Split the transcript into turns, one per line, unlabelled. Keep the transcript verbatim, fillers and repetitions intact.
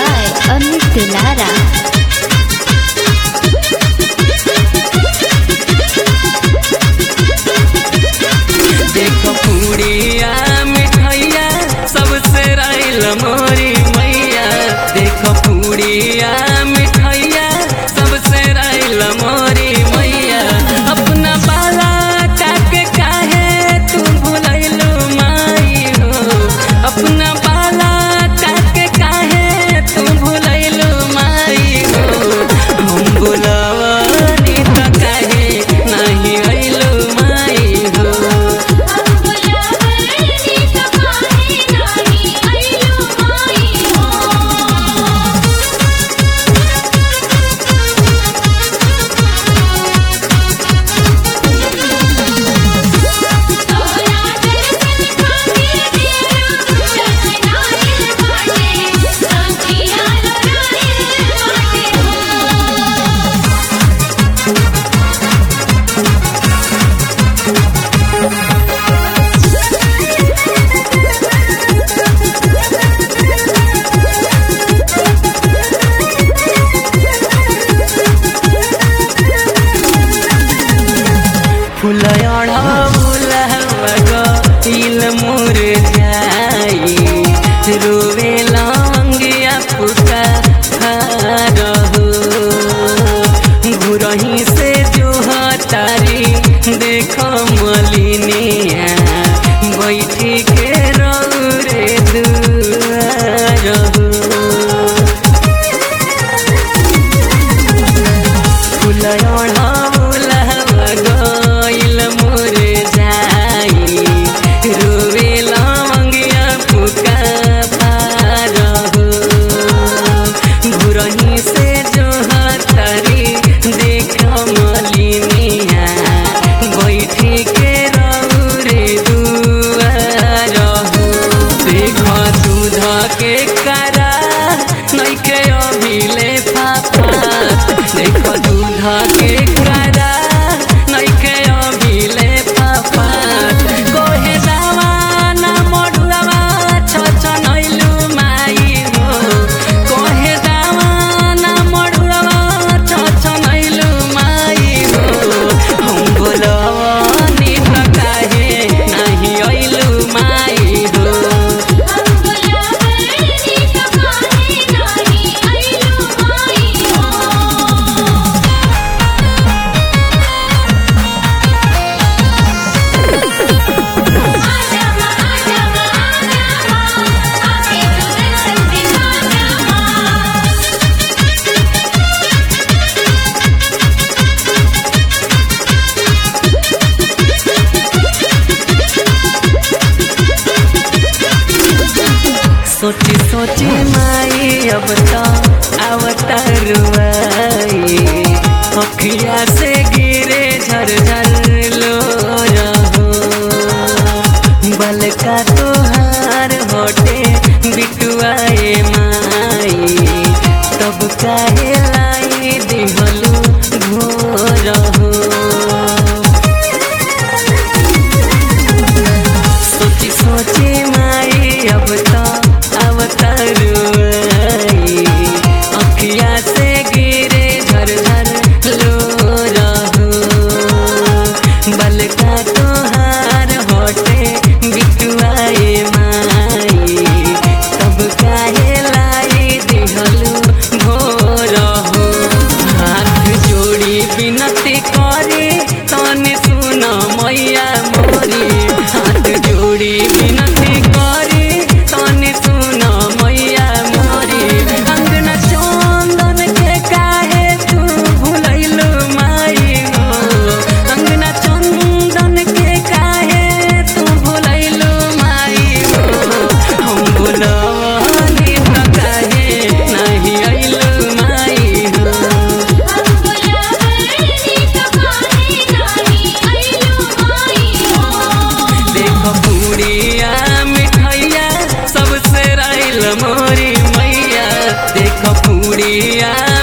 by Amit Lara.
देखो पूड़िया मिठाइया सबसे राइल मोरी मैया। देखो पूड़िया मिठाइया सबसे राइल मोरी मैया। अपना बाला काके काहे तू भुलैलू माई हो। अपना बाला काके काहे तू भुलैलू माई हो। हम बुलावनी त काहे नहीं अइलू माई हो। फुलयड़ा बुलहवगो तिल मोर जाई। रोवे लंगिया पुका रहो। घुरही से जो हतारी देखो मलिनिया। बैठी के रौरे दुआर हो। फुलयड़ा के करा नइखे अभिले पापा। देखो दूध के करा नइखे अभिले पापा। कोहे दावाना मडुआवा छछनैलू माई हो। कोहे दावाना मडुआवा छछनैलू माई हो। हम बोलवनी त काहे नाही अइलू माई हो। सोची सोची माई अब तो अवतारुआई। अखिया से गिरे झरझर लो रहो। बलका तोहार होटे बिटुआए माई। तब काहे लाई दिहलू घोर हो। सोची सोची माई अब तो अवतारुआई। अखिया से गिरे झरझर लो रहो। बलका तोहार होटे बिटुआए माई। तब काहे लाई दिहलू घोर हो। हाथ जोड़ी विनती करी तनी सुन मैया मोरी। हाथ जोड़ी विनती करी तनी सुन मैया मोरी। अंगना चंदन के काहे तू भुलैलू माई हो। अंगना चंदन के काहे तू भुलैलू माई हो। हम बुलवनी त काहे नाही अइलू माई हो। देखो पूड़िया मिठाइया सबसे राइल मोरी मैया। देखो पूड़िया